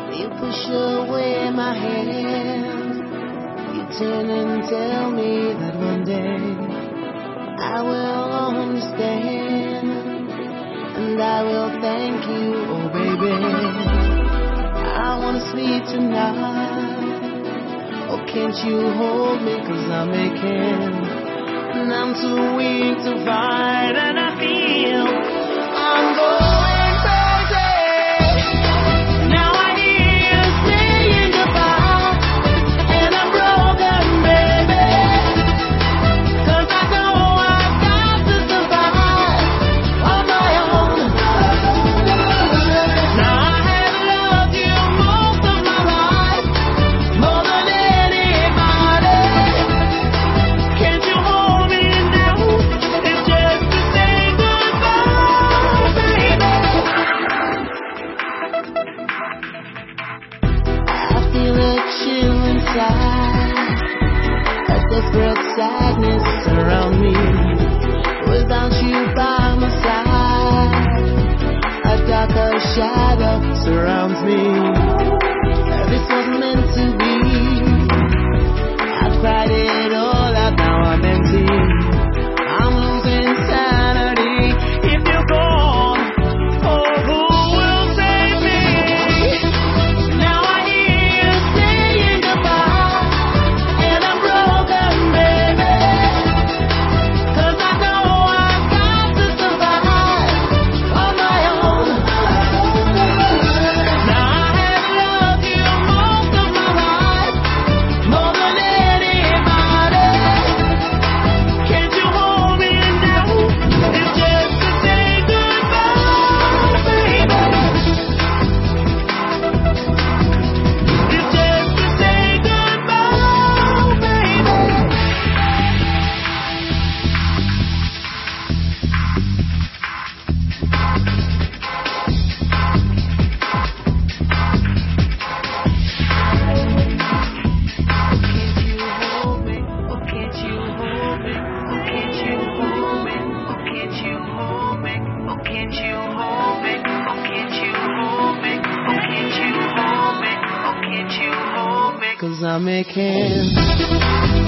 You push away my hands. You turn and tell me that one day I will understand, and I will thank you, oh baby. I wanna sleep tonight. Oh, can't you hold me, 'cause I'm aching, and I'm too weak to fight, and I feel I'm going a desperate sadness around me. Without you by my side, a darker shadow surrounds me. This was meant to be. I cried it all out, now I'm empty. I'm losing sanity. If you're gone, oh, who will save me? Now I hear you saying goodbye, and I'm broken, baby, 'cause I know I've got to survive on my own. Now I have loved you most of my life, more than anybody. Can't you hold me now? It's just to say goodbye, baby. It's just to say goodbye, baby. Can't you hold me? Oh, can't you hold me? Oh, can't you hold me? Oh, can't you hold me? Oh, can't you hold me? Oh, can't you hold me? Oh, can't you hold me? Oh, can't you hold me? 'Cause I'm aching.